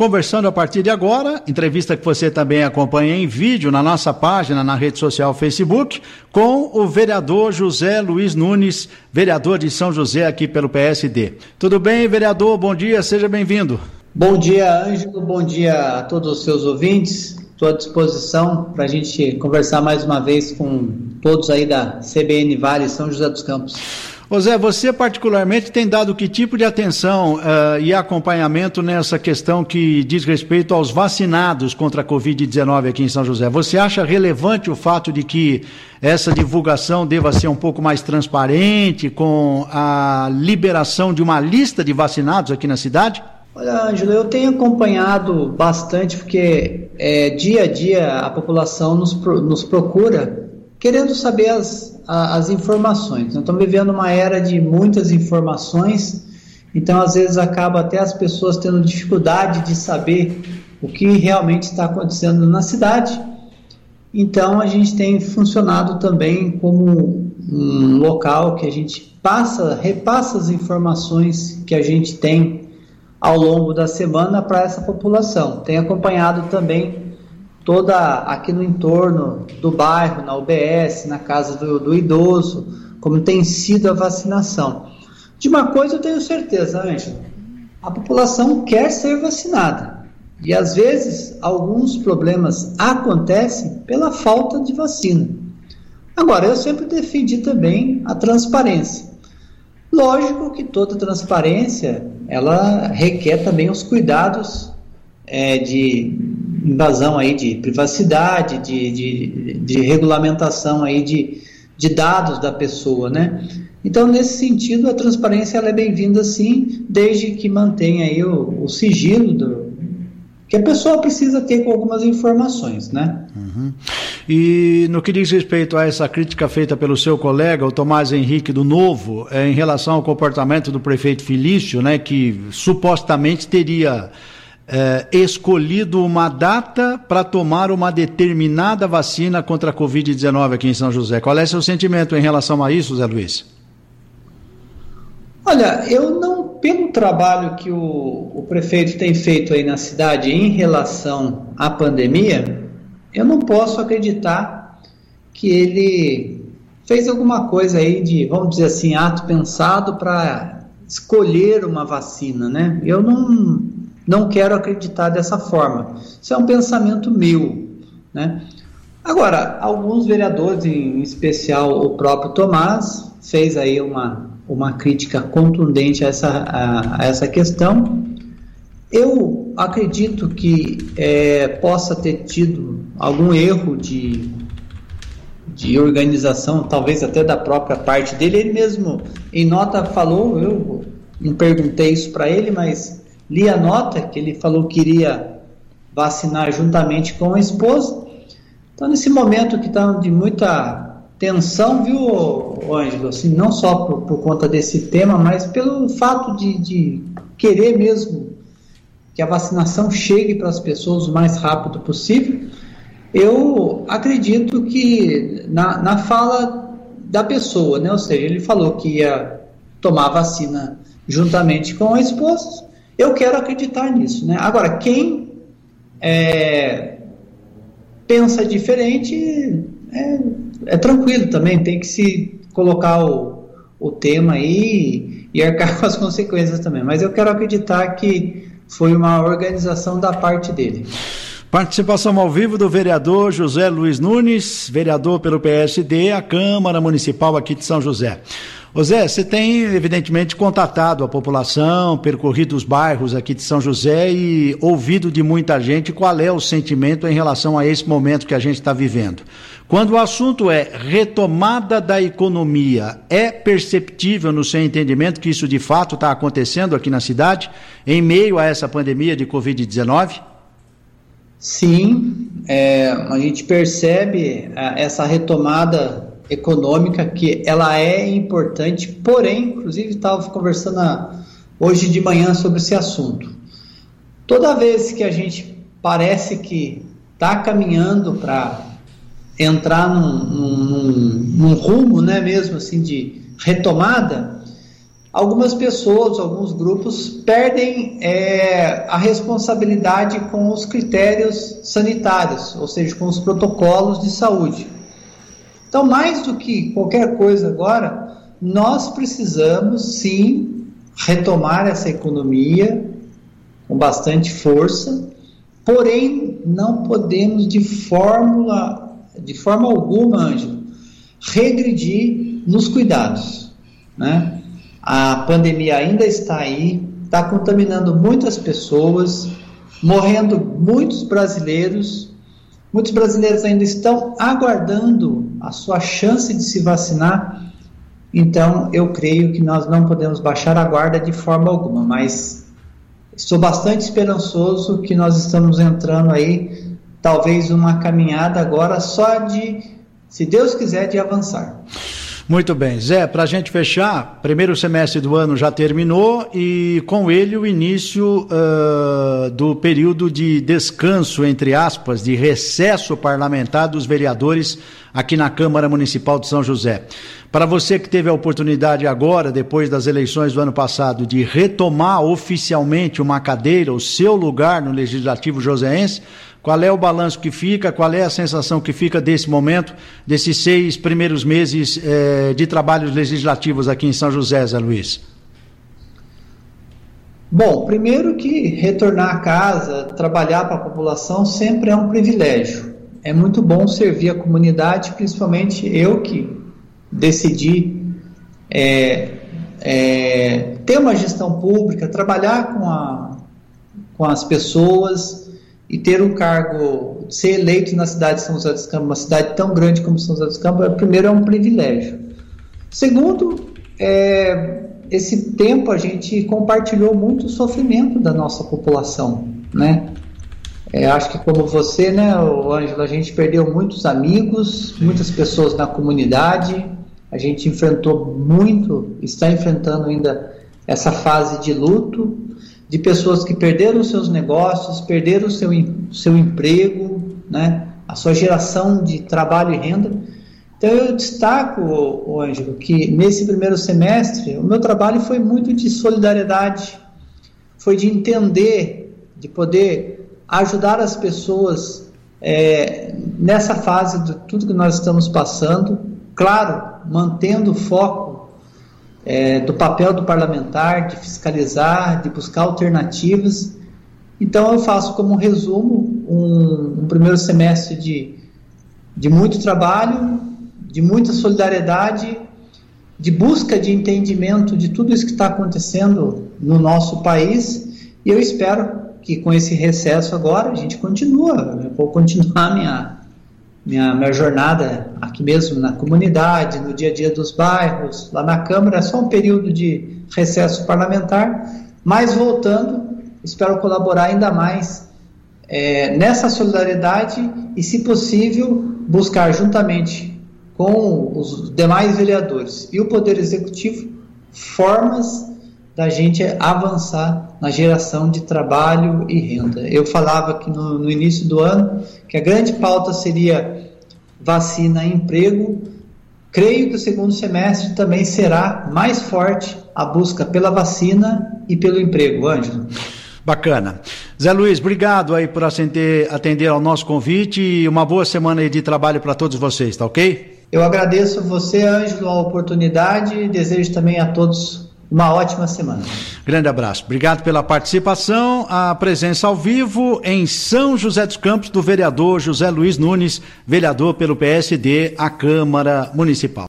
conversando a partir de agora, entrevista que você também acompanha em vídeo na nossa página, na rede social Facebook, com o vereador José Luiz Nunes, vereador de São José aqui pelo PSD. Tudo bem, vereador? Bom dia, seja bem-vindo. Bom dia, Ângelo, bom dia a todos os seus ouvintes. Estou à disposição para a gente conversar mais uma vez com todos aí da CBN Vale São José dos Campos. Ô Zé, você particularmente tem dado que tipo de atenção e acompanhamento nessa questão que diz respeito aos vacinados contra a Covid-19 aqui em São José? Você acha relevante o fato de que essa divulgação deva ser um pouco mais transparente com a liberação de uma lista de vacinados aqui na cidade? Olha, Ângelo, eu tenho acompanhado bastante porque dia a dia a população nos procura querendo saber as informações. Nós estamos vivendo uma era de muitas informações, então às vezes acaba até as pessoas tendo dificuldade de saber o que realmente está acontecendo na cidade. Então a gente tem funcionado também como um local que a gente repassa as informações que a gente tem ao longo da semana para essa população. Tem acompanhado também toda aqui no entorno do bairro, na UBS, na casa do idoso, como tem sido a vacinação. De uma coisa eu tenho certeza, Ângelo, a população quer ser vacinada e às vezes alguns problemas acontecem pela falta de vacina. Agora, eu sempre defendi também a transparência. Lógico que toda transparência, ela requer também os cuidados de invasão aí de privacidade, de regulamentação aí de dados da pessoa, né? Então, nesse sentido, a transparência ela é bem-vinda sim, desde que mantenha aí o sigilo que a pessoa precisa ter com algumas informações, né? Uhum. E no que diz respeito a essa crítica feita pelo seu colega, o Tomás Henrique do Novo, em relação ao comportamento do prefeito Felício, né, que supostamente teria escolhido uma data para tomar uma determinada vacina contra a Covid-19 aqui em São José. Qual é seu sentimento em relação a isso, Zé Luiz? Olha, eu não, pelo trabalho que o prefeito tem feito aí na cidade em relação à pandemia, eu não posso acreditar que ele fez alguma coisa aí de, vamos dizer assim, ato pensado para escolher uma vacina, né? Eu não quero acreditar dessa forma. Isso é um pensamento meu, né? Agora, alguns vereadores, em especial o próprio Tomás, fez aí uma crítica contundente a essa questão. Eu acredito que possa ter tido algum erro de organização, talvez até da própria parte dele. Ele mesmo, em nota, falou, eu não perguntei isso para ele, mas li a nota que ele falou que iria vacinar juntamente com a esposa. Então, nesse momento que está de muita tensão, viu, Ângelo, assim, não só por conta desse tema, mas pelo fato de querer mesmo que a vacinação chegue para as pessoas o mais rápido possível, eu acredito que na fala da pessoa, né, ou seja, ele falou que ia tomar a vacina juntamente com a esposa. Eu quero acreditar nisso, né? Agora, quem pensa diferente é tranquilo também, tem que se colocar o tema aí e arcar com as consequências também. Mas eu quero acreditar que foi uma organização da parte dele. Participação ao vivo do vereador José Luiz Nunes, vereador pelo PSD, a Câmara Municipal aqui de São José. Ô Zé, você tem evidentemente contatado a população, percorrido os bairros aqui de São José e ouvido de muita gente qual é o sentimento em relação a esse momento que a gente está vivendo. Quando o assunto é retomada da economia, é perceptível no seu entendimento que isso de fato está acontecendo aqui na cidade, em meio a essa pandemia de Covid-19? Sim, a gente percebe essa retomada econômica, que ela é importante, porém, inclusive estava conversando hoje de manhã sobre esse assunto. Toda vez que a gente parece que está caminhando para entrar num rumo, né, mesmo assim, de retomada, algumas pessoas, alguns grupos perdem a responsabilidade com os critérios sanitários, ou seja, com os protocolos de saúde. Então, mais do que qualquer coisa agora, nós precisamos sim retomar essa economia com bastante força, porém não podemos de forma alguma, Ângelo, regredir nos cuidados, né? A pandemia ainda está aí, está contaminando muitas pessoas, morrendo muitos brasileiros ainda estão aguardando a sua chance de se vacinar. Então eu creio que nós não podemos baixar a guarda de forma alguma, mas estou bastante esperançoso que nós estamos entrando aí, talvez uma caminhada agora só de, se Deus quiser, de avançar. Muito bem, Zé, para a gente fechar, primeiro semestre do ano já terminou e com ele o início do período de descanso, entre aspas, de recesso parlamentar dos vereadores aqui na Câmara Municipal de São José. Para você que teve a oportunidade agora, depois das eleições do ano passado, de retomar oficialmente uma cadeira, o seu lugar no Legislativo Joseense, qual é o balanço que fica, qual é a sensação que fica desse momento, desses 6 primeiros meses de trabalhos legislativos aqui em São José, Zé Luiz? Bom, primeiro que retornar a casa, trabalhar para a população sempre é um privilégio. É muito bom servir a comunidade, principalmente eu que decidi ter uma gestão pública, trabalhar com as pessoas e ter um cargo, ser eleito na cidade de São José dos Campos, uma cidade tão grande como São José dos Campos, primeiro é um privilégio. Segundo, esse tempo a gente compartilhou muito o sofrimento da nossa população, né? Acho que como você, né, Ângelo, a gente perdeu muitos amigos, muitas pessoas na comunidade, a gente está enfrentando ainda essa fase de luto, de pessoas que perderam seus negócios, perderam seu emprego, né, a sua geração de trabalho e renda. Então eu destaco, Ângelo, que nesse primeiro semestre o meu trabalho foi muito de solidariedade, foi de entender, de poder ajudar as pessoas nessa fase de tudo que nós estamos passando, claro, mantendo o foco do papel do parlamentar, de fiscalizar, de buscar alternativas. Então eu faço como um resumo um primeiro semestre de muito trabalho, de muita solidariedade, de busca de entendimento de tudo isso que está acontecendo no nosso país, e eu espero que com esse recesso agora a gente eu vou continuar minha jornada aqui mesmo na comunidade, no dia a dia dos bairros, lá na Câmara. É só um período de recesso parlamentar, mas voltando, espero colaborar ainda mais nessa solidariedade e, se possível, buscar juntamente com os demais vereadores e o Poder Executivo formas da gente avançar na geração de trabalho e renda. Eu falava que no início do ano que a grande pauta seria vacina e emprego. Creio que o segundo semestre também será mais forte a busca pela vacina e pelo emprego, Ângelo. Bacana. Zé Luiz, obrigado aí por atender ao nosso convite e uma boa semana aí de trabalho para todos vocês, tá ok? Eu agradeço a você, Ângelo, a oportunidade e desejo também a todos uma ótima semana. Grande abraço. Obrigado pela participação, a presença ao vivo em São José dos Campos do vereador José Luiz Nunes, vereador pelo PSD, à Câmara Municipal.